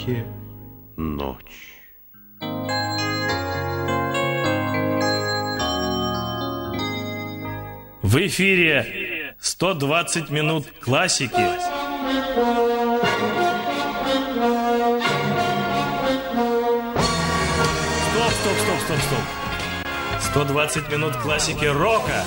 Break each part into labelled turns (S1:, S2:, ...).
S1: Америке ночь.
S2: В эфире 120 минут классики. Стоп. 120 минут классики рока.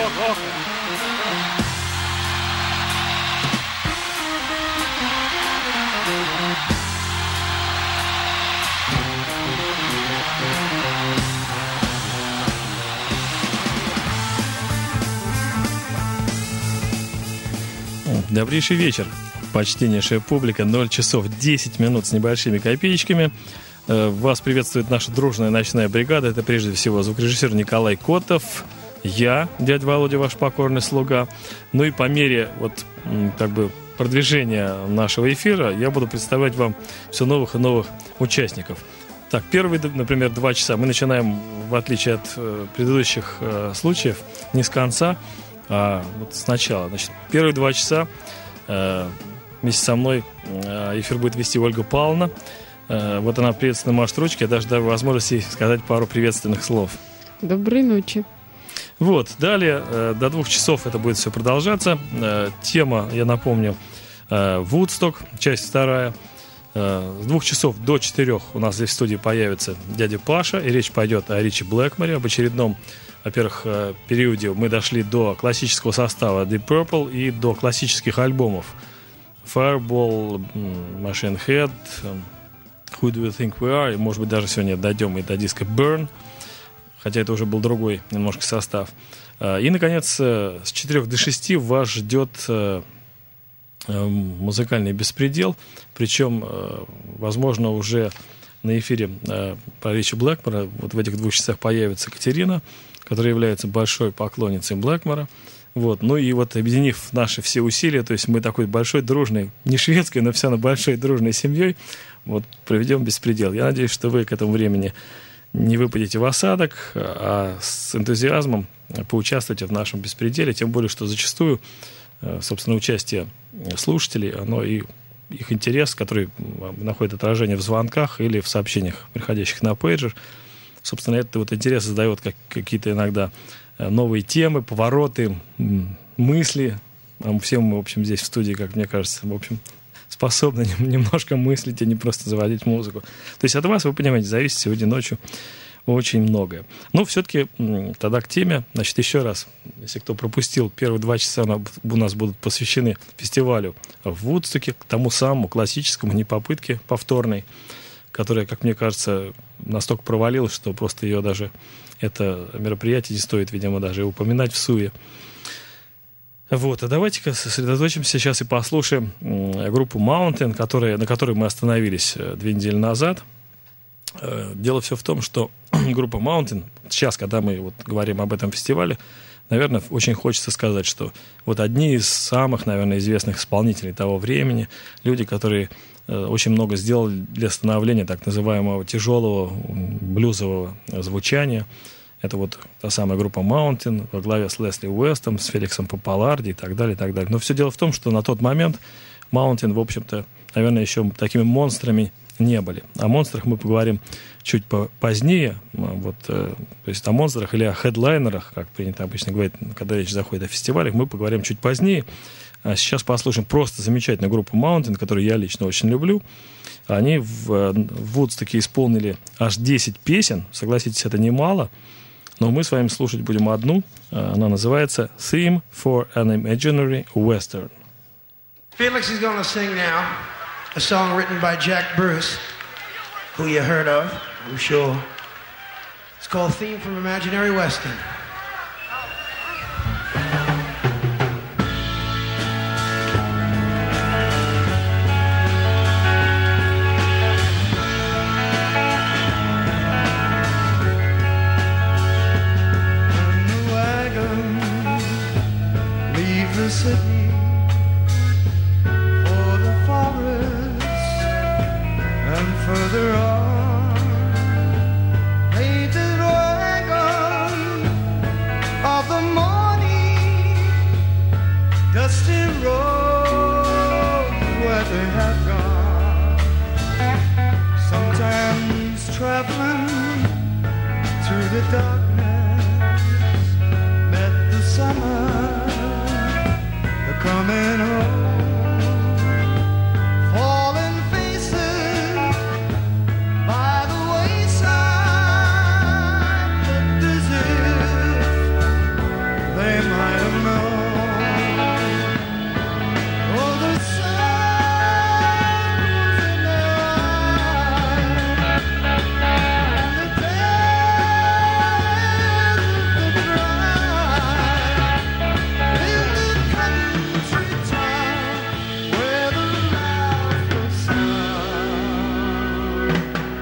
S2: Добрейший вечер, почтеннейшая публика. 0 часов 10 минут с небольшими копеечками. Вас приветствует наша дружная ночная бригада. Это прежде всего звукорежиссер Николай Котов, я, дядя Володя, ваш покорный слуга. Ну и по мере продвижения нашего эфира я буду представлять вам все новых и новых участников. Так, первые, например, 2 часа мы начинаем, в отличие от предыдущих случаев, не с конца, а вот сначала. Значит, первые 2 часа вместе со мной эфир будет вести Ольга Павловна. Вот она приветственно машет ручки. Я даже даю возможность сказать пару приветственных слов.
S3: Доброй ночи.
S2: Вот, далее до 2 часов это будет все продолжаться. Тема, я напомню, Вудсток, часть 2. С 2 часов до 4 у нас здесь в студии появится дядя Паша, и речь пойдет о Ричи Блэкморе, об очередном, во-первых, периоде. Мы дошли до классического состава Deep Purple и до классических альбомов Fireball, Machine Head, Who Do You Think We Are, и, может быть, даже сегодня дойдем и до диска Burn, хотя это уже был другой немножко состав. И, наконец, с 4 до 6 вас ждет музыкальный беспредел, причем, возможно, уже на эфире про Ричи Блэкмора вот в этих 2 часах появится Катерина, которая является большой поклонницей Блэкмора. Вот. Ну и вот, объединив наши все усилия, то есть мы такой большой, дружной, не шведской, но все равно большой, дружной семьей, вот, проведем беспредел. Я надеюсь, что вы к этому времени не выпадете в осадок, а с энтузиазмом поучаствуйте в нашем беспределе, тем более, что зачастую, собственно, участие слушателей, оно и их интерес, который находит отражение в звонках или в сообщениях, приходящих на пейджер, собственно, этот вот интерес создает какие-то иногда новые темы, повороты, мысли. Все мы, в общем, здесь в студии, как мне кажется, в общем, способны немножко мыслить, а не просто заводить музыку. То есть от вас, вы понимаете, зависит сегодня ночью очень многое. Но все-таки тогда к теме. Значит, еще раз, если кто пропустил, первые 2 часа у нас будут посвящены фестивалю в Вудстоке, к тому самому классическому, не попытке повторной, которая, как мне кажется, настолько провалилась, что просто ее даже, это мероприятие не стоит, видимо, даже и упоминать в суе. Вот, а давайте-ка сосредоточимся сейчас и послушаем группу Mountain, на которой мы остановились 2 недели назад. Дело все в том, что группа Mountain, сейчас, когда мы вот говорим об этом фестивале, наверное, очень хочется сказать, что вот одни из самых, наверное, известных исполнителей того времени, люди, которые очень много сделали для становления так называемого тяжелого блюзового звучания. Это вот та самая группа Mountain во главе с Лесли Уэстом, с Феликсом Папаларди и так далее, и так далее. Но все дело в том, что на тот момент Mountain, в общем-то, наверное, еще такими монстрами не были. О монстрах мы поговорим чуть позднее. Вот, то есть о монстрах или о хедлайнерах, как принято обычно говорить, когда речь заходит о фестивалях, мы поговорим чуть позднее. А сейчас послушаем просто замечательную группу Mountain, которую я лично очень люблю. Они в Вудстоке исполнили аж 10 песен. Согласитесь, это немало. Но мы с вами слушать будем одну. Она называется «Theme for an Imaginary Western».
S4: Felix is going to sing now a song written by Jack Bruce, who you heard of, I'm sure. It's called Theme from Imaginary Western. The city for the forest and further on, painted wagon of the morning, dusty road where they have gone.
S3: darkness met the summer, the coming home, fallen faces by the wayside looked as if they might have known. Oh, the sun was in their eyes, and the days of the bride in the country town where the laughter sounds.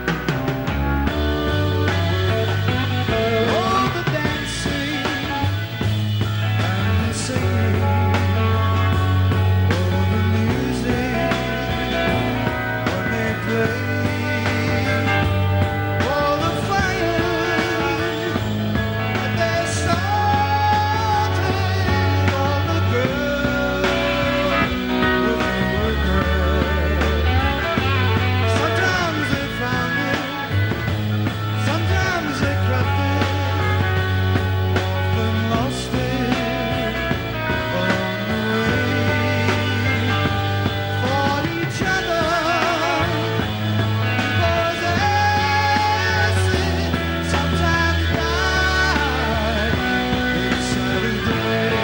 S3: Oh, the dancing and the singing, oh, the music when they play, oh, the fire that they started, all the girls with regret. Sometimes they found it, sometimes they crept it, often lost it along the way. Fought each other, possessed, sometimes died in silent day.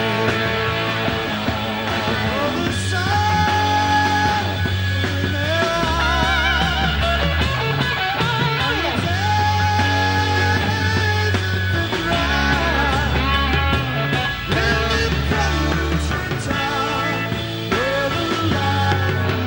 S3: Oh, the sun in their eyes, and the days of the bride in the country town where the laughter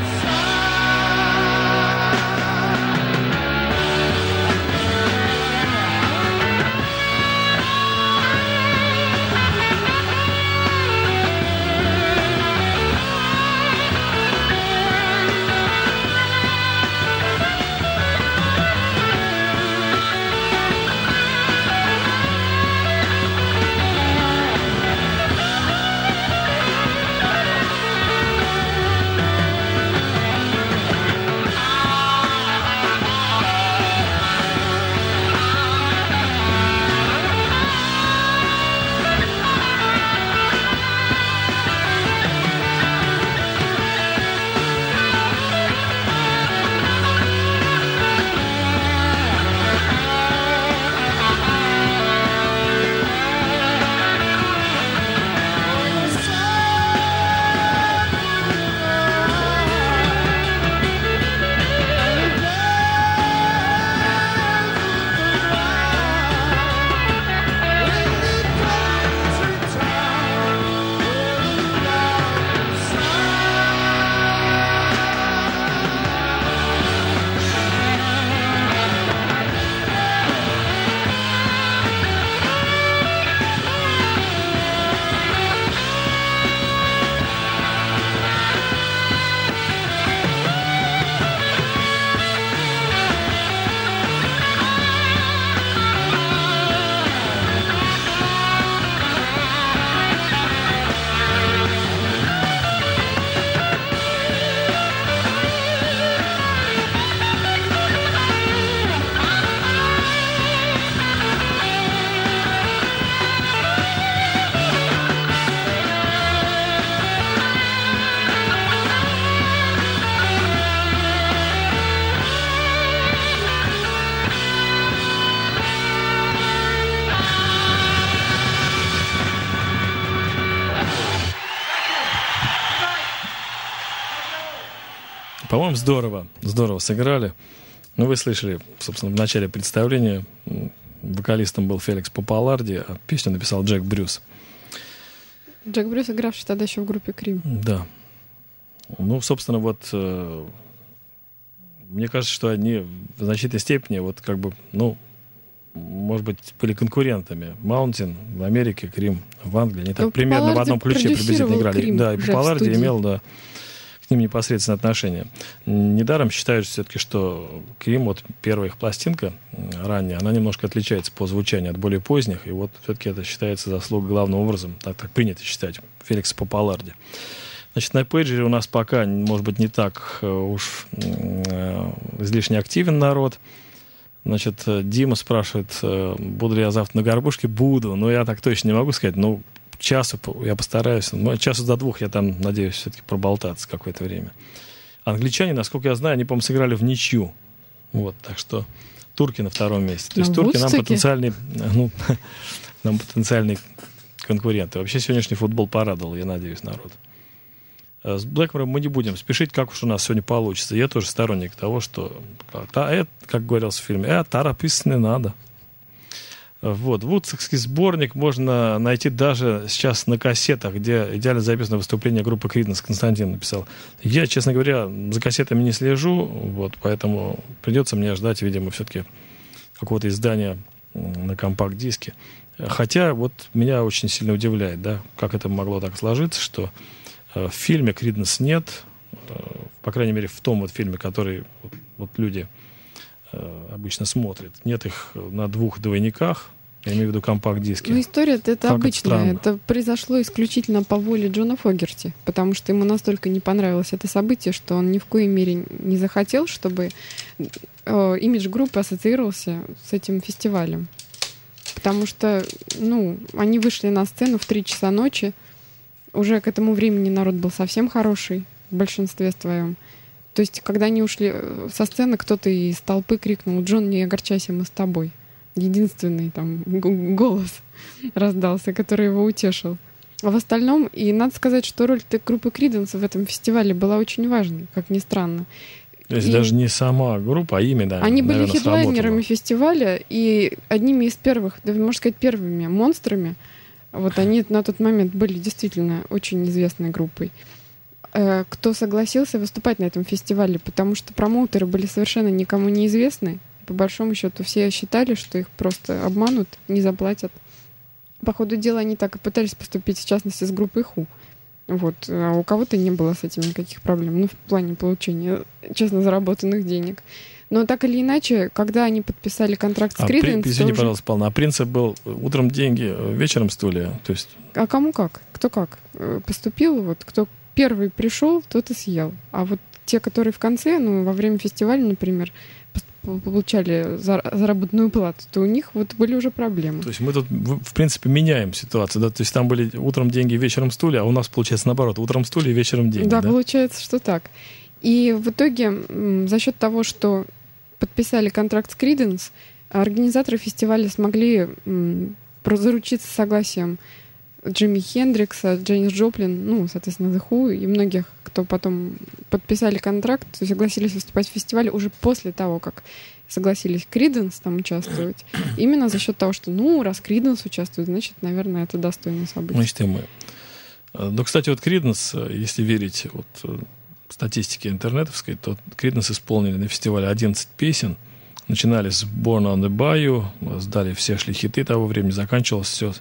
S2: По-моему, здорово сыграли. Ну, вы слышали, собственно, в начале представления. Вокалистом был Феликс Попаларди, а песню написал Джек Брюс.
S5: Джек Брюс, игравший тогда еще в группе Крим.
S2: Да. Ну, собственно, вот мне кажется, что они в значительной степени вот как бы, ну, может быть, были конкурентами. Маунтин в Америке, Крим в Англии. Они так примерно в одном ключе приблизительно играли.
S5: Крим
S2: да, и Попаларди имел, да, к ним непосредственное отношение. Недаром считают все-таки, что Крим, вот первая их пластинка ранняя, она немножко отличается по звучанию от более поздних, и вот все-таки это считается заслугой главным образом, так принято считать, Феликса Попаларди. Значит, на пейджере у нас пока, может быть, не так уж излишне активен народ. Значит, Дима спрашивает, буду ли я завтра на горбушке. Буду, но я так точно не могу сказать. Ну, часу я постараюсь. Часу до 2 я там, надеюсь, все-таки проболтаться какое-то время. Англичане, насколько я знаю, они, по-моему, сыграли в ничью. Вот, так что турки на 2-м месте. То есть турки нам потенциальный конкуренты. Вообще сегодняшний футбол порадовал, я надеюсь, народ. С Блэкмором мы не будем спешить, как уж у нас сегодня получится. Я тоже сторонник того, что, как говорилось в фильме, торопиться не надо. Вот. Вудстокский сборник можно найти даже сейчас на кассетах, где идеально записано выступление группы Creedence. Константин написал. Я, честно говоря, за кассетами не слежу, вот, поэтому придется мне ждать, видимо, все-таки какого-то издания на компакт-диске. Хотя вот меня очень сильно удивляет, да, как это могло так сложиться, что в фильме Creedence нет, по крайней мере, в том вот фильме, который вот люди обычно смотрят. Нет их на 2 двойниках, я имею в виду компакт-диски.
S5: Ну, история-то это обычная.
S2: Это
S5: это произошло исключительно по воле Джона Фогерти, потому что ему настолько не понравилось это событие, что он ни в коей мере не захотел, чтобы имидж группы ассоциировался с этим фестивалем. Потому что, они вышли на сцену в 3 часа ночи. Уже к этому времени народ был совсем хороший, в большинстве своем. То есть, когда они ушли со сцены, кто-то из толпы крикнул: «Джон, не огорчайся, мы с тобой». Единственный там голос раздался, который его утешил. А в остальном, и надо сказать, что роль группы Creedence в этом фестивале была очень важной, как ни странно.
S2: То есть даже не сама группа, а имя, да.
S5: Они были
S2: наверное,
S5: хедлайнерами
S2: сработало.
S5: фестиваля и одними из первых, да, можно сказать, первыми монстрами. Вот они на тот момент были действительно очень известной группой, кто согласился выступать на этом фестивале, потому что промоутеры были совершенно никому не известны. По большому счету все считали, что их просто обманут, не заплатят. По ходу дела они так и пытались поступить, в частности, с группой Who. Вот. А у кого-то не было с этим никаких проблем, в плане получения честно заработанных денег. Но так или иначе, когда они подписали контракт с Creedence...
S2: Извини, пожалуйста, Павел, а принцип был утром деньги, вечером стулья? То есть...
S5: А кому как? Кто как поступил, вот кто первый пришел, тот и съел. А вот те, которые в конце, во время фестиваля, например, получали заработную плату, то у них вот были уже проблемы.
S2: То есть мы тут, в принципе, меняем ситуацию, да? То есть там были утром деньги, вечером стулья, а у нас получается наоборот, утром стулья, вечером деньги, да?
S5: Да, получается, что так. И в итоге за счет того, что подписали контракт с Creedence, организаторы фестиваля смогли заручиться согласием Джимми Хендрикса, Дженнис Джоплин, соответственно, The Who и многих, кто потом подписали контракт, то согласились выступать в фестивале уже после того, как согласились Creedence там участвовать. Именно за счет того, что, раз Creedence участвует, значит, наверное, это достойное событие.
S2: Значит, и мы. Ну, кстати, вот Creedence, если верить статистике интернетовской, то Creedence исполнили на фестивале 11 песен. Начинали с Born on the Bayou, сдали все шли хиты того времени, заканчивалось все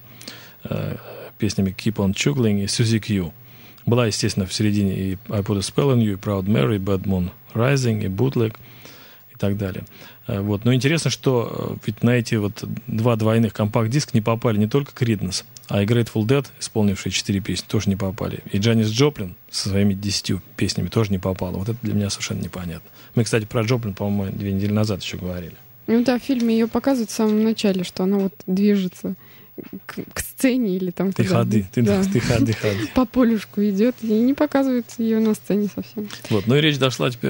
S2: песнями Keep on Chuggling и Suzy Q. Была, естественно, в середине и I Put a Spell on You, и Proud Mary, и Bad Moon Rising, и Bootleg, и так далее. Вот. Но интересно, что ведь на эти 2 двойных компакт-диска не попали не только Creedence, а и Grateful Dead, исполнившие 4 песни, тоже не попали. И Джанис Джоплин со своими 10 песнями тоже не попала. Вот это для меня совершенно непонятно. Мы, кстати, про Джоплин, по-моему, 2 недели назад еще говорили.
S5: Да, в фильме ее показывают в самом начале, что она движется к сцене или там
S2: ты
S5: куда-то.
S2: Ходи.
S5: По полюшку идет, и не показывают ее на сцене совсем.
S2: Вот, ну и речь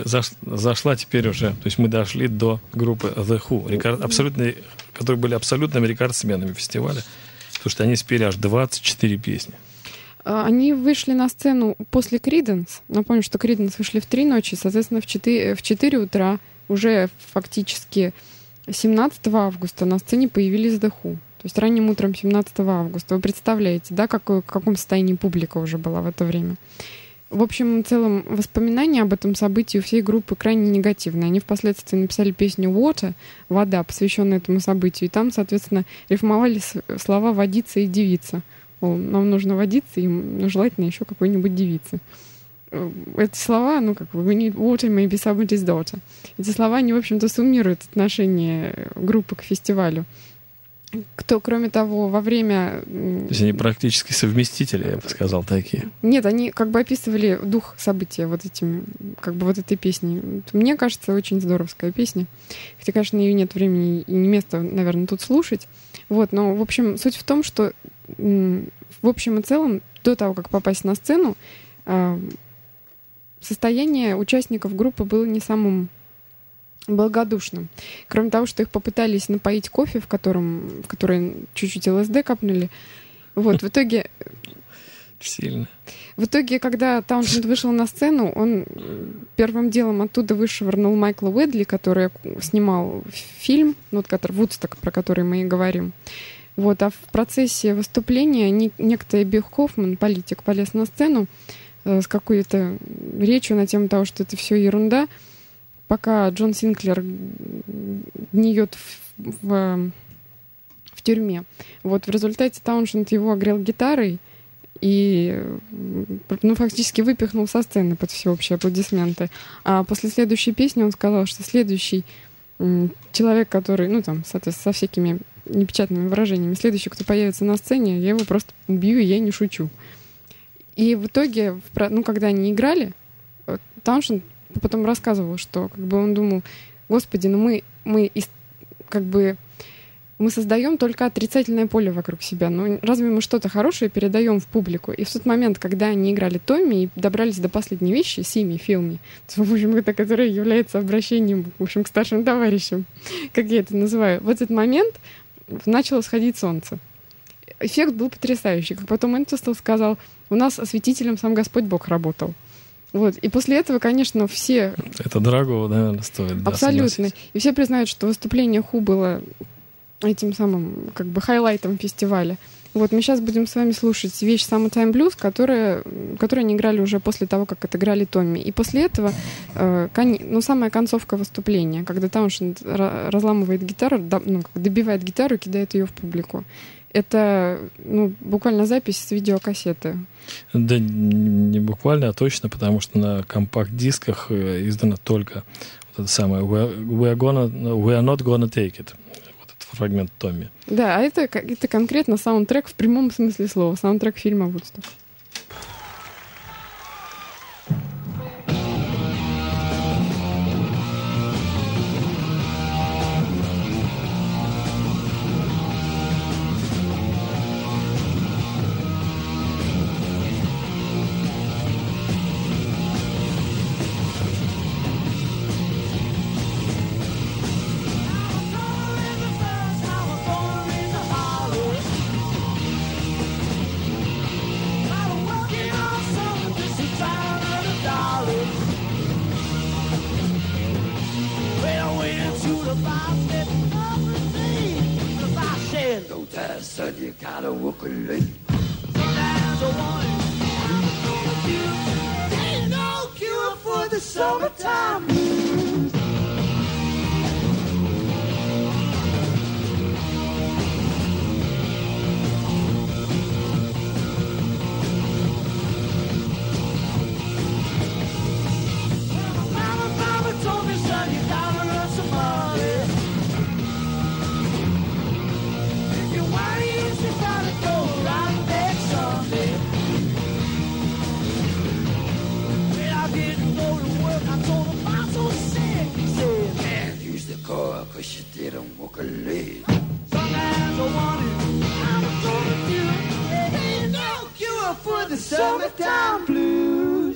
S2: зашла теперь уже, то есть мы дошли до группы The Who, которые были абсолютными рекордсменами фестиваля, потому что они спели аж 24 песни.
S5: Они вышли на сцену после Creedence. Напомню, что Creedence вышли в 3 ночи, соответственно, в 4 утра, уже фактически 17 августа на сцене появились The Who. То есть ранним утром 17 августа. Вы представляете, да, в каком состоянии публика уже была в это время. В общем, в целом, воспоминания об этом событии у всей группы крайне негативные. Они впоследствии написали песню «Water», «Вода», посвященную этому событию. И там, соответственно, рифмовали слова «водиться» и «девица». Мол, нам нужно водиться, и желательно еще какой-нибудь девицы. Эти слова, we need water, maybe somebody's daughter. Эти слова, они, в общем-то, суммируют отношение группы к фестивалю. кто, кроме того, во время...
S2: То есть они практически совместители, я бы сказал, такие.
S5: Нет, они как бы описывали дух события вот этим, как бы вот этой песней. Мне кажется, очень здоровская песня. Хотя, конечно, ее нет времени и не места, наверное, тут слушать. Вот, но, в общем, суть в том, что в общем и целом, до того, как попасть на сцену, состояние участников группы было не самым благодушным. Кроме того, что их попытались напоить кофе, в который чуть-чуть ЛСД капнули. Вот, в итоге, когда Тауншенд вышел на сцену, он первым делом оттуда вышвырнул Майкла Уэдли, который снимал фильм, «Вудсток», про который мы и говорим. Вот, а в процессе выступления некто Эбби Хоффман, политик, полез на сцену с какой-то речью на тему того, что это все ерунда, пока Джон Синклер гниет в тюрьме. Вот, в результате Тауншенд его огрел гитарой и фактически выпихнул со сцены под всеобщие аплодисменты. А после следующей песни он сказал, что следующий человек, который, соответственно, со всякими непечатными выражениями, следующий, кто появится на сцене, я его просто убью, и я не шучу. И в итоге, когда они играли, Тауншенд потом рассказывал, что как бы он думал, господи, мы создаем только отрицательное поле вокруг себя. Разве мы что-то хорошее передаем в публику? И в тот момент, когда они играли Томми и добрались до последней вещи, Сими, Филми, в общем, это которое является обращением, в общем, к старшим товарищам, как я это называю, в этот момент начало сходить солнце. Эффект был потрясающий. Как потом Энтвистл сказал, у нас осветителем сам Господь Бог работал. Вот. И после этого, конечно, все...
S2: Это дорого, наверное, стоит.
S5: Абсолютно.
S2: Да,
S5: и все признают, что выступление Ху было этим самым, как бы, хайлайтом фестиваля. Вот, мы сейчас будем с вами слушать вещь «Summertime Blues», которую они играли уже после того, как отыграли Томми. И после этого, самая концовка выступления, когда Тауншенд разламывает гитару, добивает гитару и кидает ее в публику. Это, буквально запись с видеокассеты.
S2: Да не буквально, а точно, потому что на компакт-дисках издано только вот это самое «We are not gonna take it». Вот этот фрагмент Томми.
S5: Да, а это конкретно саундтрек в прямом смысле слова. Саундтрек фильма «Вудсток».
S3: Son, you gotta walk a late. Sometimes I want it. Ain't no cure for the summertime blues. Mama told me, son, you gotta earn some money. Cause she didn't walk a leg. Sometimes I wanted, I'm gonna do. There ain't no cure for the summertime blues.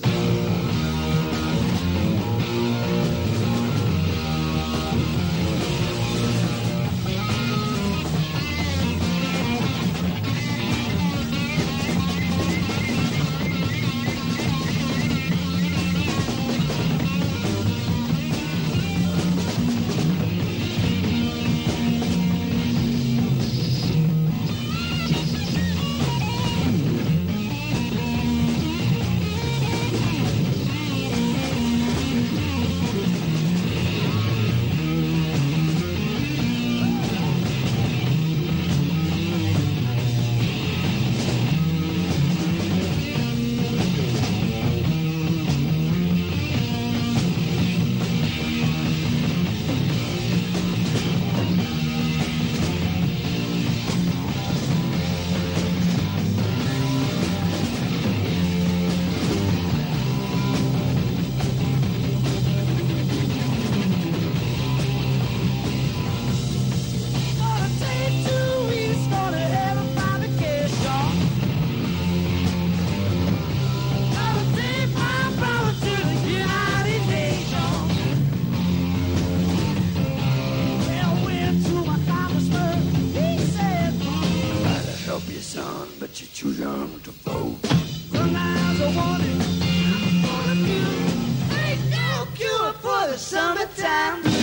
S3: want it. I'm gonna do. Ain't no cure for the summertime blues.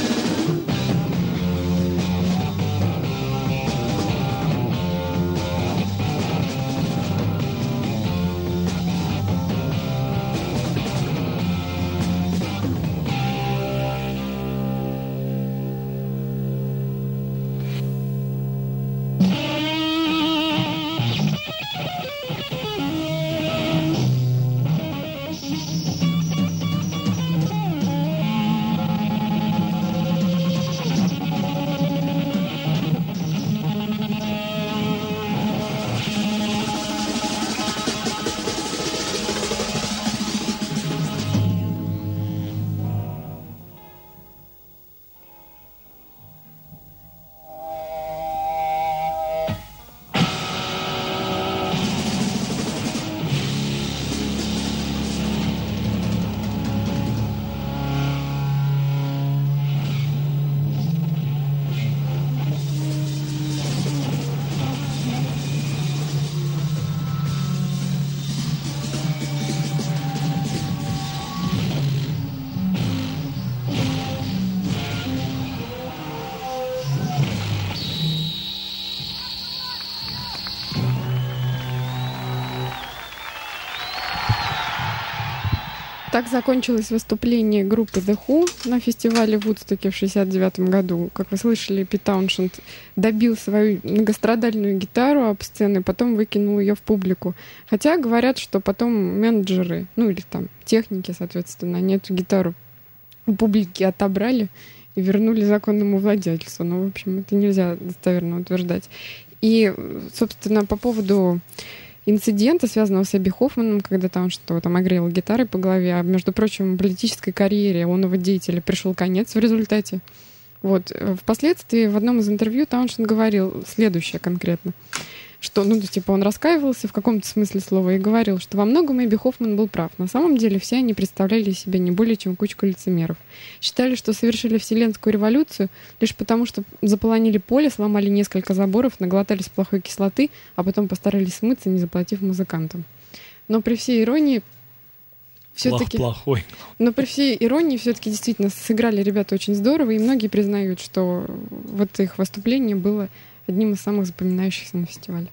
S5: Так закончилось выступление группы The Who на фестивале в Вудстоке в 1969 году. Как вы слышали, Пит Тауншенд добил свою многострадальную гитару об сцену, потом выкинул ее в публику. Хотя говорят, что потом менеджеры, ну или там техники, соответственно, они эту гитару у публики отобрали и вернули законному владельцу. Ну, в общем, это нельзя достоверно утверждать. И, собственно, по поводу инцидента, связанного с Эбби Хоффманом, когда там что-то там огрел гитарой по голове, а, между прочим, политической карьере оного деятеля пришел конец в результате. Вот. Впоследствии в одном из интервью Тауншенд говорил следующее конкретно, что, ну, типа, он раскаивался в каком-то смысле слова и говорил, что во многом Эбби Хоффман был прав. На самом деле все они представляли из себя не более чем кучку лицемеров. Считали, что совершили вселенскую революцию лишь потому, что заполонили поле, сломали несколько заборов, наглотались плохой кислоты, а потом постарались смыться, не заплатив музыкантам. Но при всей иронии все-таки...
S2: Плохой.
S5: Но при всей иронии все-таки действительно сыграли ребята очень здорово, и многие признают, что вот их выступление было одним из самых запоминающихся на фестивале.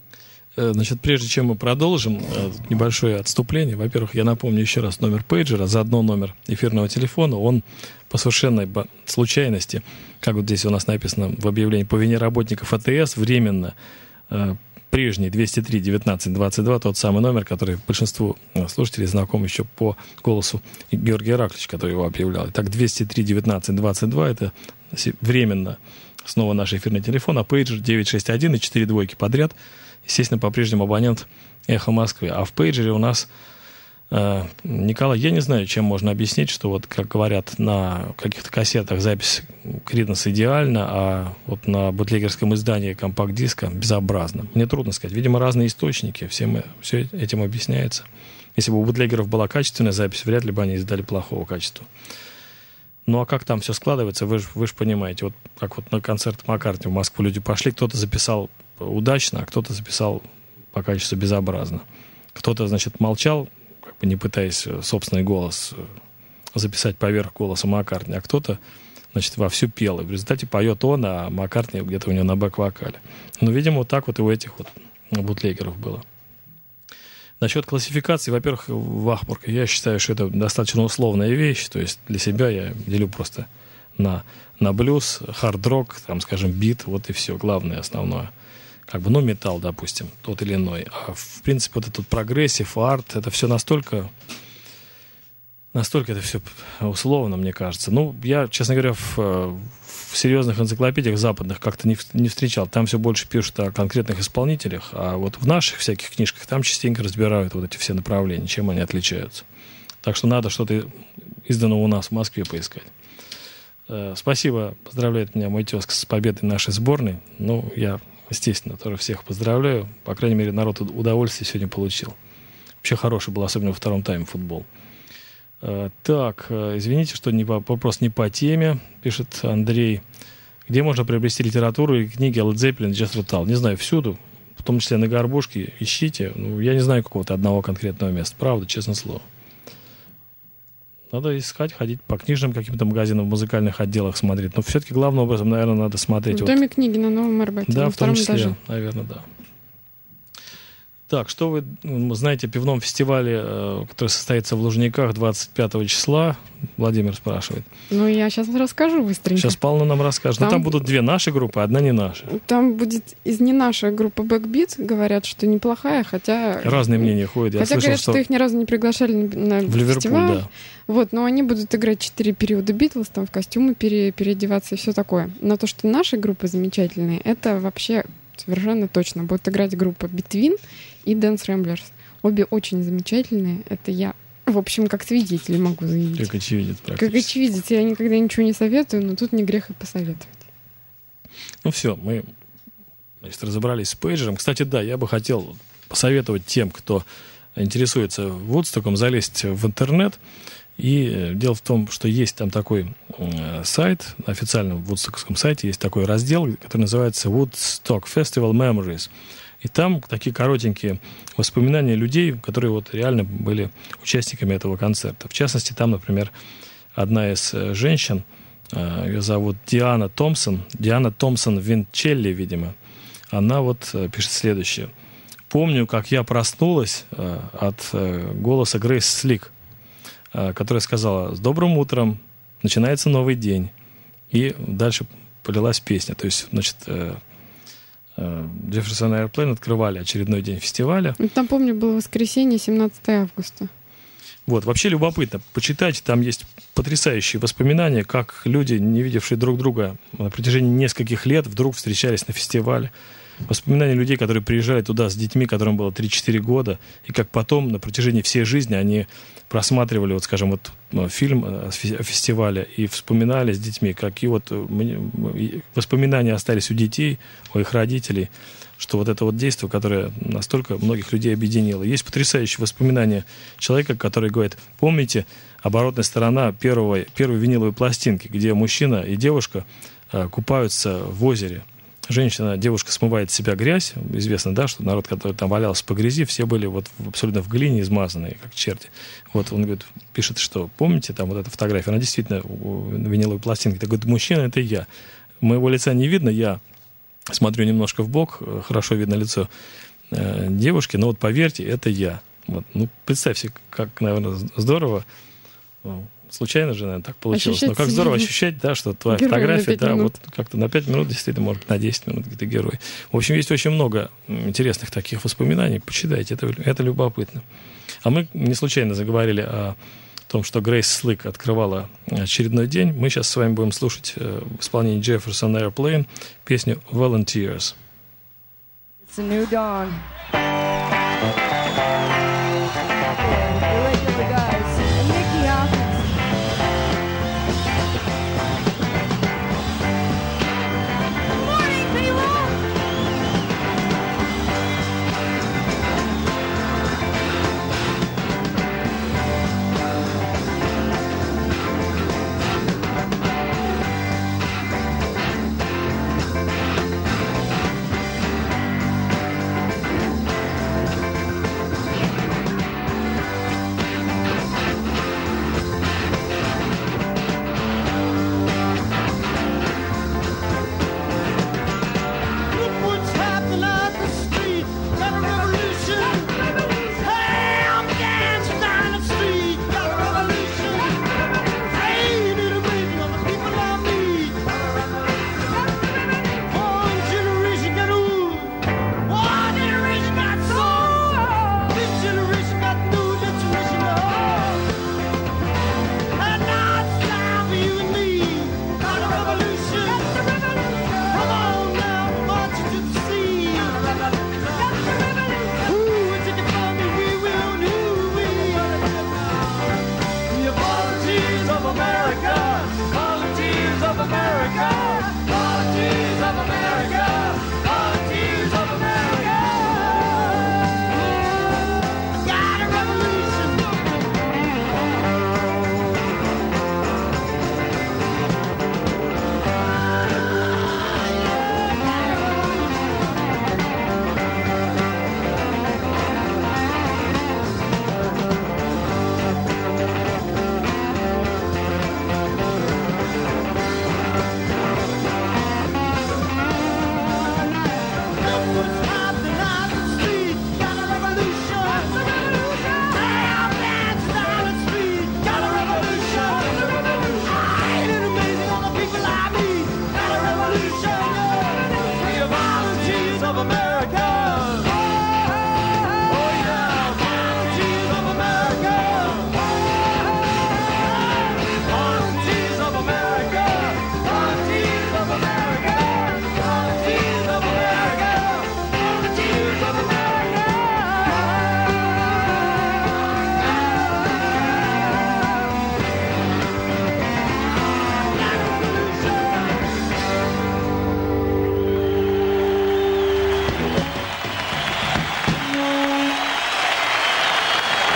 S2: Значит, прежде чем мы продолжим, небольшое отступление. Во-первых, я напомню еще раз номер пейджера, заодно номер эфирного телефона. Он по совершенной случайности, как вот здесь у нас написано в объявлении, по вине работников АТС, временно прежний 203 19 22, тот самый номер, который большинству слушателей знаком еще по голосу Георгия Ираклича, который его объявлял. Итак, 203 19 22 это временно снова наш эфирный телефон, а пейджер 961 и 4 двойки подряд. Естественно, по-прежнему абонент «Эхо Москвы». А в пейджере у нас Николай, я не знаю, чем можно объяснить, что вот, как говорят, на каких-то кассетах запись Creedence идеальна, а вот на бутлегерском издании компакт-диска безобразно. Мне трудно сказать. Видимо, разные источники. Все этим объясняется. Если бы у бутлегеров была качественная запись, вряд ли бы они издали плохого качества. Ну, а как там все складывается, вы же понимаете. Вот как вот на концерт Маккартни в Москву люди пошли, кто-то записал удачно, а кто-то записал по качеству безобразно. Кто-то, значит, молчал, как бы не пытаясь собственный голос записать поверх голоса Маккартни, а кто-то, значит, вовсю пел. И в результате поет он, а Маккартни где-то у него на бэк-вокале. Ну, видимо, вот так вот и у этих вот бутлегеров было. Насчет классификации, во-первых, Вахбург, я считаю, что это достаточно условная вещь. То есть для себя я делю просто на блюз, хард-рок, там, скажем, бит, вот и все, главное, основное. Как бы, ну, металл, допустим, тот или иной. А в принципе, вот этот прогрессив, арт, это все настолько это все условно, мне кажется. Ну, я, честно говоря, в серьезных энциклопедиях западных как-то не встречал. Там все больше пишут о конкретных исполнителях, а вот в наших всяких книжках там частенько разбирают вот эти все направления, чем они отличаются. Так что надо что-то изданное у нас в Москве поискать. Спасибо, поздравляет меня мой тезка с победой нашей сборной. Ну, я, естественно, тоже всех поздравляю. По крайней мере, народ удовольствие сегодня получил. Вообще хороший был, особенно во втором тайме футбол. Так, извините, что вопрос не по теме, пишет Андрей. Где можно приобрести литературу и книги о Led Zeppelin и Jethro Tull? Не знаю, всюду. в том числе на горбушке, ищите. Ну, я не знаю какого-то одного конкретного места, правда, честное слово. Надо искать, ходить по книжным каким-то магазинам, в музыкальных отделах смотреть. Но все-таки главным образом, наверное, надо смотреть.
S5: В доме книги на Новом Арбате,
S2: Да,
S5: на
S2: в том
S5: втором
S2: числе,
S5: этаже.
S2: наверное, да. Так, что вы знаете о пивном фестивале, который состоится в Лужниках 25 числа? Владимир спрашивает.
S5: Ну, я сейчас расскажу быстренько.
S2: Сейчас Павел нам расскажет. Но
S5: Там-
S2: там будут две наши группы, одна не наша.
S5: Там будет из не наша группа Backbeat, говорят, что неплохая, хотя...
S2: Разные мнения ходят. Я
S5: Хотя
S2: слышал,
S5: говорят, что их ни разу не приглашали на
S2: в Ливерпуль,
S5: фестиваль.
S2: да.
S5: Вот, но они будут играть 4 периода Битлз, там в костюмы переодеваться и все такое. Но то, что наши группы замечательные, это вообще совершенно точно. Будет играть группа Between и Dance Ramblers. Обе очень замечательные. Это я, в общем, как свидетель могу заявить.
S2: Как очевидец
S5: Как
S2: практически.
S5: очевидец, я никогда ничего не советую, но тут не грех и посоветовать.
S2: Ну все, мы, значит, разобрались с пейджером. Кстати, да, я бы хотел посоветовать тем, кто интересуется Вудстоком, залезть в интернет. И дело в том, что есть там такой сайт, на официальном вудстоковском сайте есть такой раздел, который называется Woodstock Festival Memories. И там такие коротенькие воспоминания людей, которые вот реально были участниками этого концерта. В частности, там, например, одна из женщин, ее зовут Диана Томпсон Винчелли, видимо, она вот пишет следующее. «Помню, как я проснулась от голоса Грейс Слик, которая сказала: «С добрым утром, начинается новый день». И дальше полилась песня. То есть, значит, Jefferson Airplane открывали очередной день фестиваля.
S5: Там, помню, было воскресенье, 17 августа.
S2: Вот, вообще любопытно. Почитайте, там есть потрясающие воспоминания, как люди, не видевшие друг друга на протяжении нескольких лет, вдруг встречались на фестивале. Воспоминания людей, которые приезжали туда с детьми, которым было 3-4 года, и как потом на протяжении всей жизни они просматривали, вот, скажем, вот фильм о фестивале и вспоминали с детьми, какие вот воспоминания остались у детей, у их родителей, что вот это вот действие, которое настолько многих людей объединило. Есть потрясающие воспоминания человека, который говорит: помните, оборотная сторона первой виниловой пластинки, где мужчина и девушка купаются в озере. Девушка смывает с себя грязь. Известно, да, что народ, который там валялся по грязи, все были вот абсолютно в глине измазанные, как черти. Вот он говорит, пишет, что помните, там вот эта фотография, она действительно на виниловой пластинке. Так говорит, мужчина — это я. Моего лица не видно, я смотрю немножко в бок, хорошо видно лицо девушки, но вот поверьте, это я. Вот. Ну, представьте, как, наверное, здорово. Случайно же, наверное, так получилось.
S5: Ощущать
S2: Но как здорово ощущать, да, что твоя
S5: героя
S2: фотография,
S5: на 5
S2: да,
S5: минут.
S2: вот как-то на 5 минут, действительно, может, на 10 минут где-то герой. В общем, есть очень много интересных таких воспоминаний. Почитайте, это любопытно. А мы не случайно заговорили о том, что Грейс Слик открывала очередной день. Мы сейчас с вами будем слушать в исполнении Jefferson Airplane песню Volunteers.
S6: It's a new dawn. The regular guys. And Mickey Hopkins. Good morning, people!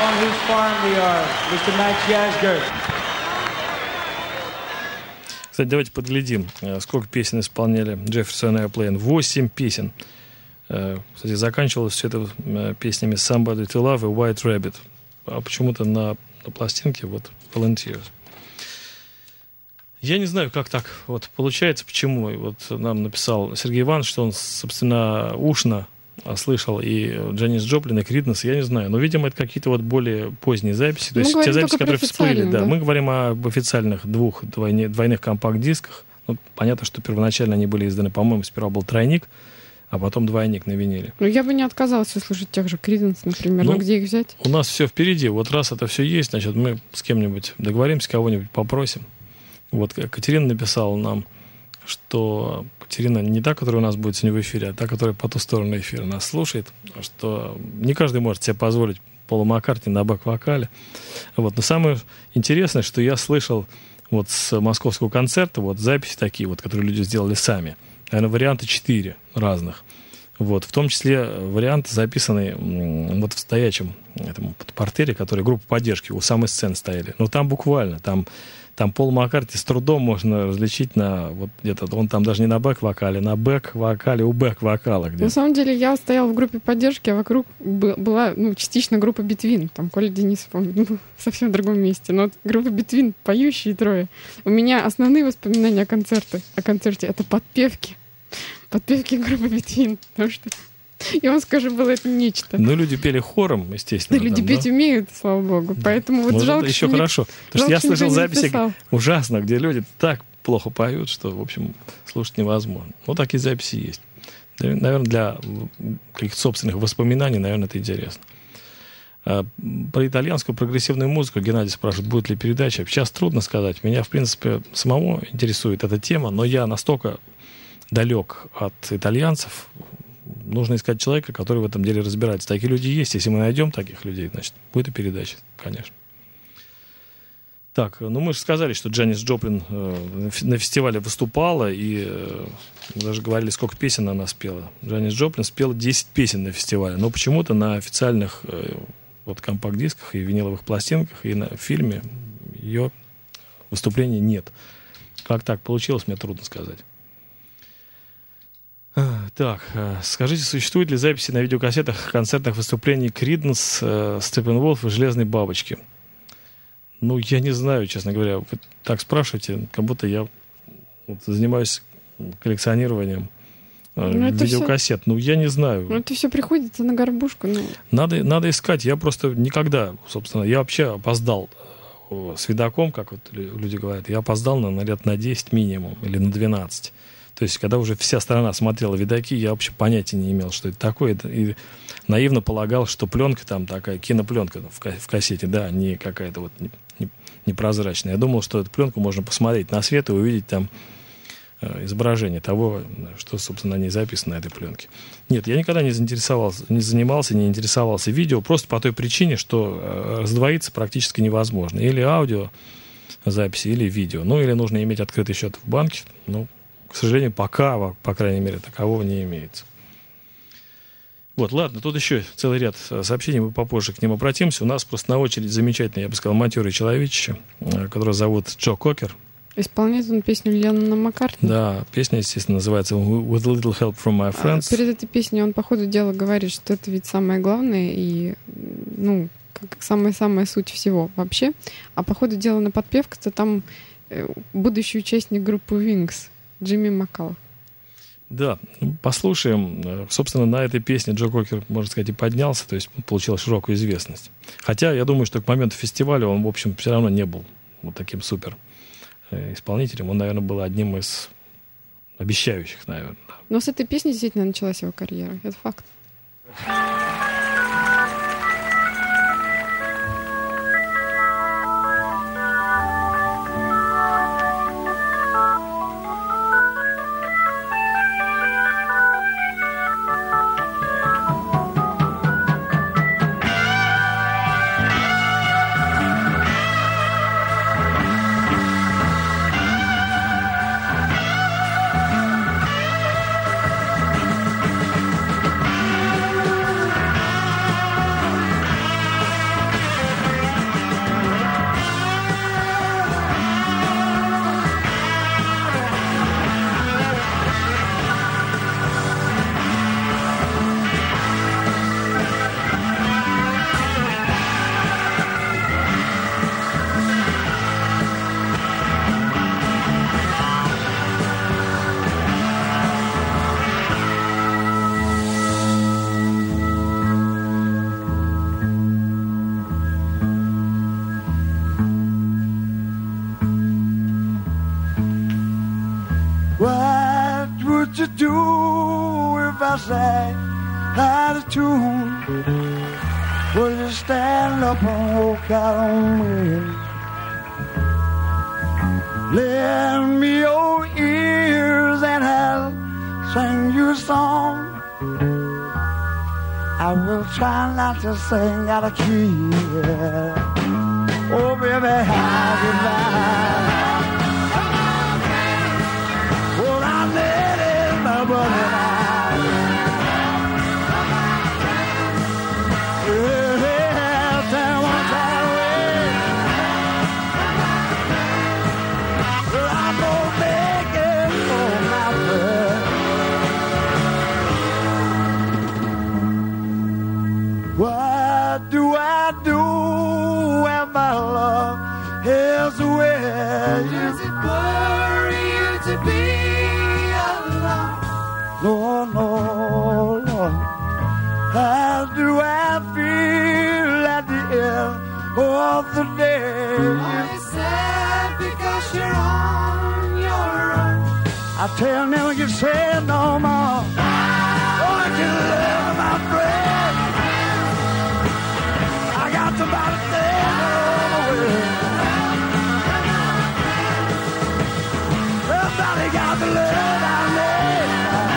S6: on whose farm we are, Mr. Max Yasgur.
S2: Кстати, давайте подглядим, сколько песен исполняли Jefferson Airplane. 8 песен. Кстати, заканчивалось все это песнями Somebody to Love и White Rabbit. А почему-то на пластинке вот Volunteers. Я не знаю, как так вот получается, почему. Вот нам написал Сергей Иванович, что он, собственно, ушно слышал и Джанис Джоплин, и Криденс, я не знаю. Но, видимо, это какие-то вот более поздние записи. То есть те записи, которые всплыли. Да. Мы говорим об официальных двух двойных компакт-дисках. Ну, понятно, что первоначально они были изданы, по-моему, сперва был тройник, а потом двойник на виниле.
S5: Ну, я бы не отказалась услышать тех же Криденс, например. Ну, где их взять?
S2: У нас все впереди. Вот раз это все есть, значит, мы с кем-нибудь договоримся, кого-нибудь попросим. Вот Катерина написала нам, что Катерина не та, которая у нас будет сегодня в эфире, а та, которая по ту сторону эфира нас слушает, что не каждый может себе позволить Пола Маккартни на бэк-вокале. Вот. Но самое интересное, что я слышал вот с московского концерта вот записи такие, вот, которые люди сделали сами. Наверное, варианты 4 разных. Вот. В том числе варианты, записанные вот в стоячем этом портере, который группа поддержки у самой сцены стояли. Но там буквально, там Пол Маккартни с трудом можно различить на вот где-то, он там даже не на бэк-вокале, на бэк-вокале у бэк-вокала где-то.
S5: На самом деле я стояла в группе поддержки, а вокруг была частично группа Between. Там Коля Денисов, он был совсем в другом месте. Но вот группа Between, поющие трое. У меня основные воспоминания о концерте — это подпевки. Подпевки группы Between. Потому что, я вам скажу, было это нечто.
S2: Ну, люди пели хором, естественно.
S5: Люди петь умеют, слава богу. Поэтому вот жалко,
S2: еще хорошо. Потому что я слышал записи ужасно, где люди так плохо поют, что, в общем, слушать невозможно. Вот такие записи есть. Наверное, для каких-то собственных воспоминаний, наверное, это интересно. Про итальянскую прогрессивную музыку Геннадий спрашивает, будет ли передача. Сейчас трудно сказать. Меня, в принципе, самого интересует эта тема, но я настолько далек от итальянцев. Нужно искать человека, который в этом деле разбирается. Такие люди есть. Если мы найдем таких людей, значит, будет и передача, конечно. Так, ну мы же сказали, что Джанис Джоплин на фестивале выступала, и даже говорили, сколько песен она спела. Джанис Джоплин спела 10 песен на фестивале, но почему-то на официальных вот компакт-дисках и виниловых пластинках, и на фильме ее выступления нет. Как так получилось, мне трудно сказать. Так, скажите, существуют ли записи на видеокассетах концертных выступлений Криденс, Степпенволф и Железной Бабочки? Ну, я не знаю, честно говоря. Вы так спрашиваете, как будто я вот занимаюсь коллекционированием видеокассет. Ну, я не знаю.
S5: Ну, это все приходится на горбушку. Ну.
S2: Надо искать. Я просто никогда, собственно, я вообще опоздал с видаком, как вот люди говорят. Я опоздал на лет на 10 минимум или на 12. То есть, когда уже вся страна смотрела видаки, я вообще понятия не имел, что это такое. И наивно полагал, что пленка там такая, кинопленка в кассете, да, не какая-то вот непрозрачная. Я думал, что эту пленку можно посмотреть на свет и увидеть там изображение того, что, собственно, на ней записано на этой пленке. Нет, я никогда не занимался, не интересовался видео, просто по той причине, что раздвоиться практически невозможно. Или аудио записи, или видео. Ну, или нужно иметь открытый счет в банке. Ну, к сожалению, пока, по крайней мере, такового не имеется. Вот, ладно, тут еще целый ряд сообщений, мы попозже к ним обратимся. У нас просто на очереди замечательный, я бы сказал, матерый человечище, которого зовут Джо Кокер.
S5: Исполняет он песню Леннона Маккартни.
S2: Да, песня, естественно, называется «With a little help from my friends».
S5: Перед этой песней он, по ходу дела, говорит, что это ведь самое главное и, ну, как самая суть всего вообще. А по ходу дела на подпевку-то там будущий участник группы Wings Джимми Маккал.
S2: Да, послушаем. Собственно, на этой песне Джо Кокер, можно сказать, и поднялся, то есть получил широкую известность. Хотя, я думаю, что к моменту фестиваля он, в общем, все равно не был вот таким супер исполнителем. Он, наверное, был одним из обещающих, наверное.
S5: Но с этой песни действительно началась его карьера. Это факт.
S3: sang out of tune, will you stand up and walk out on me? Lend me your ears and I'll sing you a song. I will try not to sing out of key. Oh, baby, how goodbye. Well, I let it, my brother. What do I do when my love is away? Does it worry you to be alone? No, no, no. How do I feel at the end of the day? Are you sad because you're on your own? I tell never get sad no more. Oh, I can live my friend. Somebody stand on the way. Somebody got the love I need.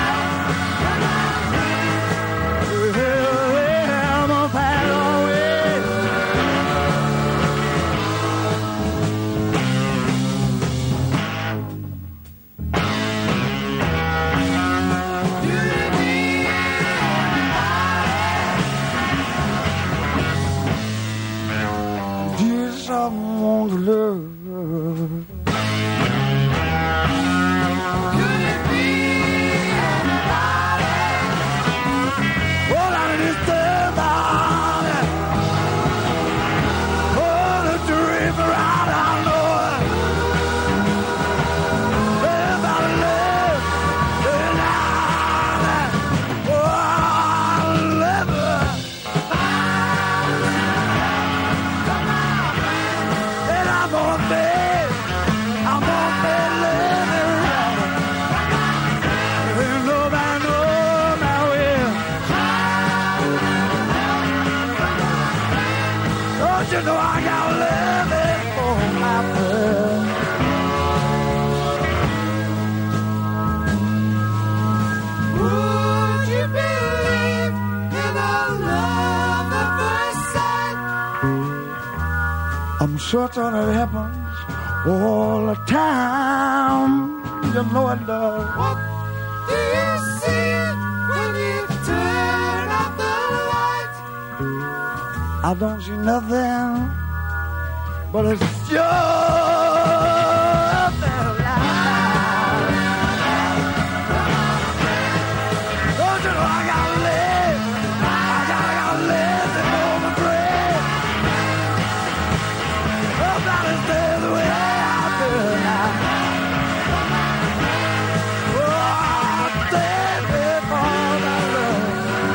S3: I'm gonna find a way. Someone's love. Could it be anybody? Well, I just tell about it. Oh, the dream right, I know it. Everybody lives in night. Oh, I live it. I'm gonna be living right. Ain't nobody know my way. Don't you know I gotta live it for my friend? Would you believe in a love at first sight? I'm certain it happens all the time. You know it does. What do you see when you turn off the light? I don't see nothing, but it's just the light. Don't you know I gotta live? I gotta live and know my breath. Nobody stay the way I do now. Oh, stay there for my love.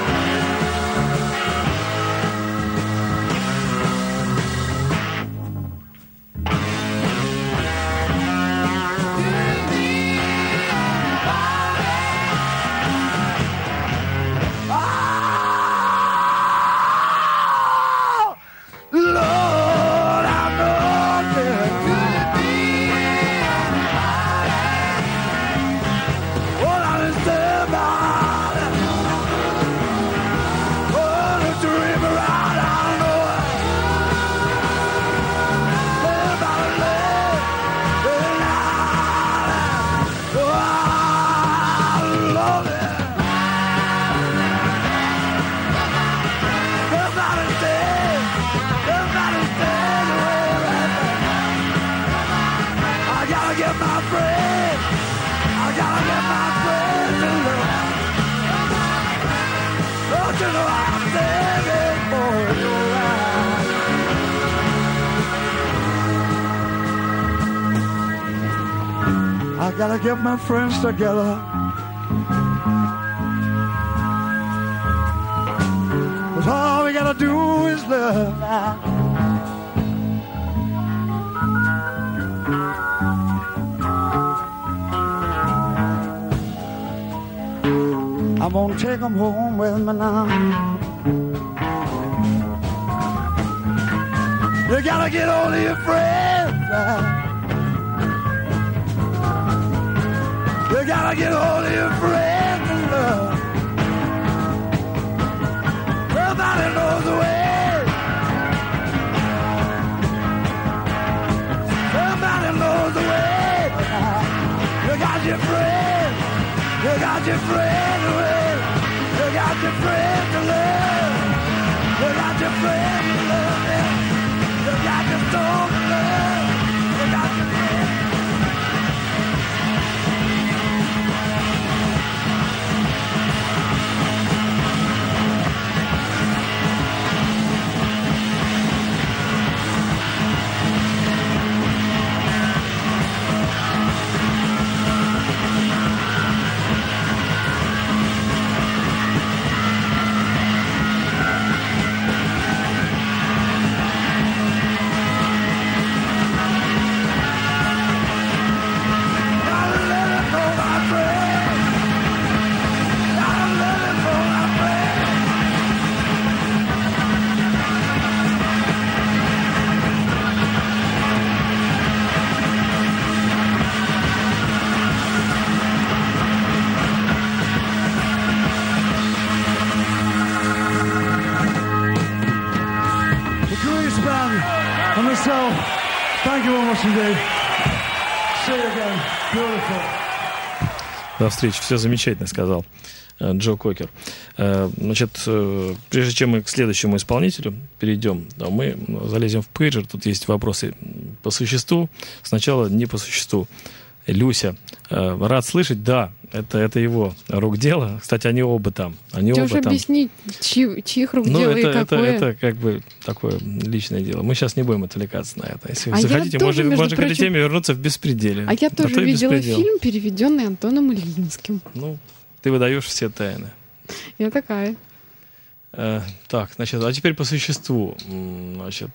S3: I gotta get my friends together. Cause all we gotta do is love now. I'm gonna take them home with me now. You gotta get hold of your friends. You gotta get hold of your friends and love. Somebody knows the way. Somebody knows the way. You got your friends. You got your friends to love. You got your friends to love. You got your friends to love. Yeah. You got your soul to love. You got your friends. And myself, thank you very much indeed. See you again. Beautiful.
S2: До встречи. Все замечательно, сказал Джо Кокер. Значит, прежде чем мы к следующему исполнителю перейдем, мы залезем в пейджер. Тут есть вопросы по существу. Сначала не по существу. Люся, рад слышать, да, это его рук дело. Кстати, они оба там. Ты
S5: уже объясни, чьих рук дело и какое.
S2: Это как бы такое личное дело. Мы сейчас не будем отвлекаться на это. Если вы
S5: я
S2: захотите,
S5: тоже,
S2: можно
S5: прочим,
S2: к этой теме вернуться в «Беспределе».
S5: А я тоже видела фильм, переведенный Антоном Ильинским.
S2: Ну, ты выдаешь все тайны.
S5: Я такая.
S2: Так, значит, а теперь по существу. Значит...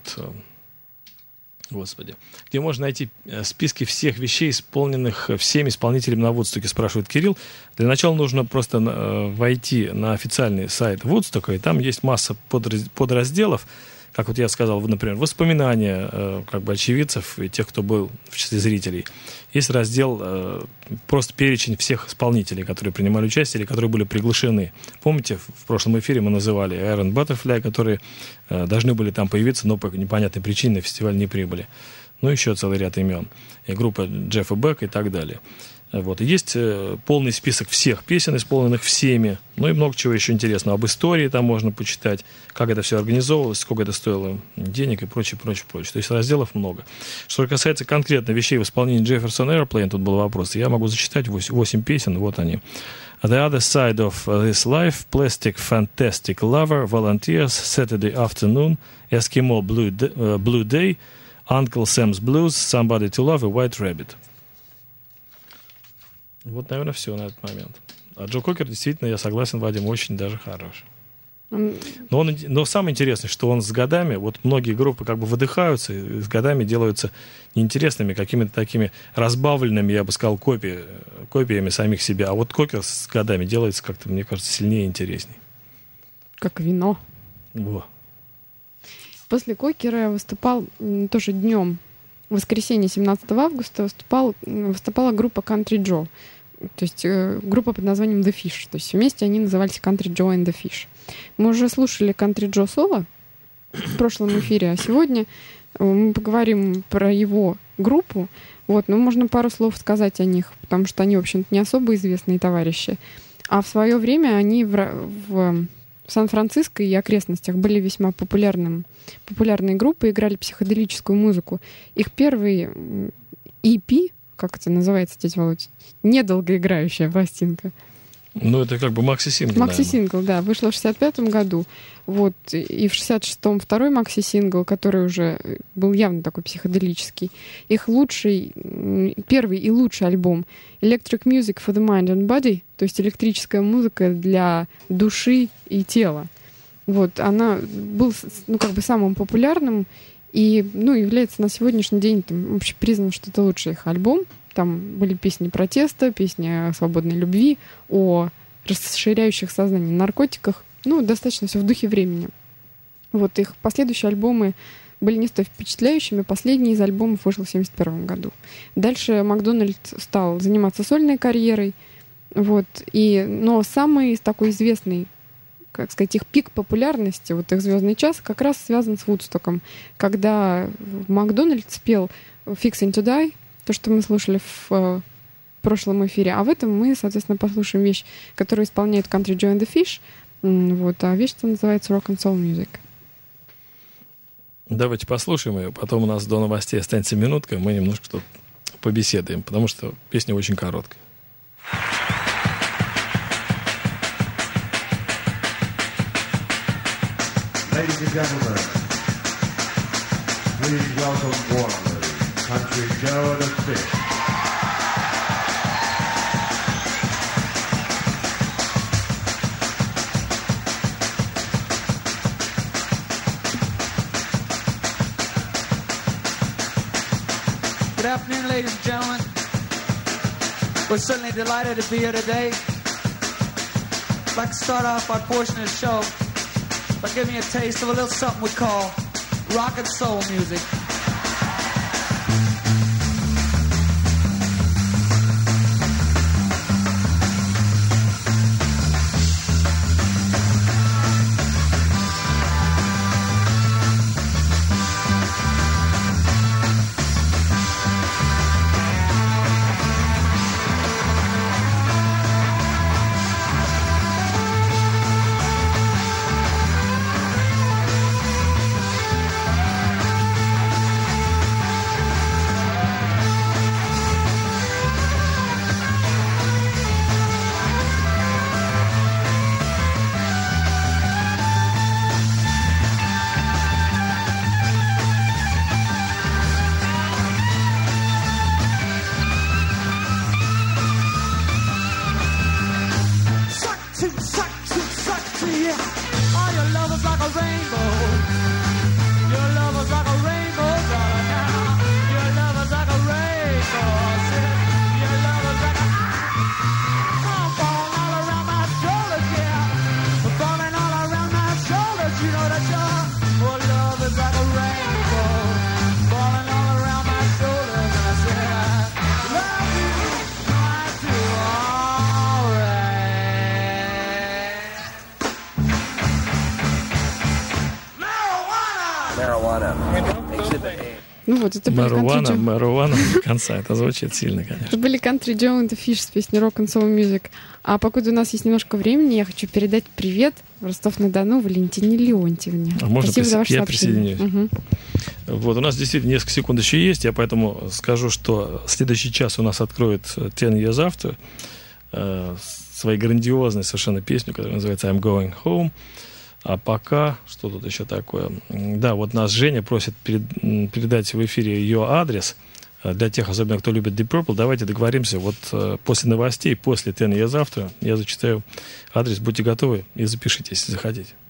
S2: Господи. Где можно найти списки всех вещей, исполненных всеми исполнителями на Вудстоке, спрашивает Кирилл. Для начала нужно просто войти на официальный сайт Вудстока, и там есть масса подразделов, как вот я сказал, например, воспоминания как бы очевидцев и тех, кто был в числе зрителей. Есть раздел, просто перечень всех исполнителей, которые принимали участие или которые были приглашены. Помните, в прошлом эфире мы называли Iron Butterfly, которые должны были там появиться, но по непонятной причине на фестиваль не прибыли. Ну, еще целый ряд имен. И группа Джеффа Бека и так далее. Вот. И есть полный список всех песен, исполненных всеми. Ну и много чего еще интересного. Об истории там можно почитать, как это все организовывалось, сколько это стоило денег и прочее, прочее, прочее. То есть разделов много. Что касается конкретно вещей в исполнении Jefferson Airplane, тут был вопрос. Я могу зачитать 8 песен, вот они. The Other Side of This Life, Plastic Fantastic Lover, Volunteers, Saturday Afternoon, Eskimo Blue Day, Uncle Sam's Blues, Somebody to Love и White Rabbit. Вот, наверное, все на этот момент. А Джо Кокер действительно, я согласен, Вадим, очень даже хорош. Но самое интересное, что он с годами, вот многие группы как бы выдыхаются и с годами делаются неинтересными, какими-то такими разбавленными, я бы сказал, копиями самих себя. А вот Кокер с годами делается как-то, мне кажется, сильнее и интересней.
S5: Как вино.
S2: Во.
S5: После Кокера выступал тоже днем, в воскресенье 17 августа выступала группа Country Joe. То есть группа под названием The Fish. То есть вместе они назывались Country Joe and The Fish. Мы уже слушали Country Joe соло в прошлом эфире, а сегодня мы поговорим про его группу. Вот, но можно пару слов сказать о них, потому что они, в общем-то, не особо известные товарищи. А в свое время они в Сан-Франциско и окрестностях были весьма популярной группой, играли психоделическую музыку. Их первый EP, как это называется, дядя Володь? Недолгоиграющая пластинка.
S2: Ну, это как бы макси-сингл.
S5: Макси-сингл, да, вышла в 65-м году. Вот, и в 66-м второй макси-сингл, который уже был явно такой психоделический. Их первый и лучший альбом Electric Music for the Mind and Body, то есть электрическая музыка для души и тела. Вот, она был, как бы самым популярным и, является на сегодняшний день вообще признан, что это лучший их альбом. Там были песни протеста, песни о свободной любви, о расширяющих сознание наркотиках. Ну, достаточно все в духе времени. Вот их последующие альбомы были не столь впечатляющими. Последний из альбомов вышел в 1971 году. Дальше Макдональд стал заниматься сольной карьерой. Вот. Но самый такой известный, как сказать, их пик популярности, вот их звездный час, как раз связан с Вудстоком, когда Макдональд спел «Fixing to Die», то, что мы слушали в прошлом эфире. А в этом мы, соответственно, послушаем вещь, которую исполняет Country Joe and the Fish. Вот. А вещь-то называется Rock and Soul Music.
S2: Давайте послушаем ее, потом у нас до новостей останется минутка, мы немножко тут побеседуем, потому что песня очень короткая.
S3: Ladies and gentlemen, please welcome warmly Country Joe and the Fish.
S7: Good afternoon, ladies and gentlemen. We're certainly delighted to be here today. I'd like to start off our portion of the show by giving you a taste of a little something we call rock and soul music.
S5: Ну вот, это были
S2: Marijuana до конца. Это звучит сильно, конечно.
S5: Это были Country Joe and the Fish с песней Rock and Soul Music. А покуда у нас есть немножко времени, я хочу передать привет в Ростов-на-Дону Валентине Леонтьевне.
S2: Можно
S5: Спасибо за ваше сообщение.
S2: Присоединюсь. Угу. Вот, у нас действительно несколько секунд еще есть, я поэтому скажу, что следующий час у нас откроет Ten Years After своей грандиозной совершенно песню, которая называется I'm Going Home. А пока, что тут еще такое? Да, вот нас Женя просит передать в эфире ее адрес. Для тех, особенно, кто любит Deep Purple, давайте договоримся. Вот после новостей, после Ten Years After, я зачитаю адрес. Будьте готовы и запишите, если захотите.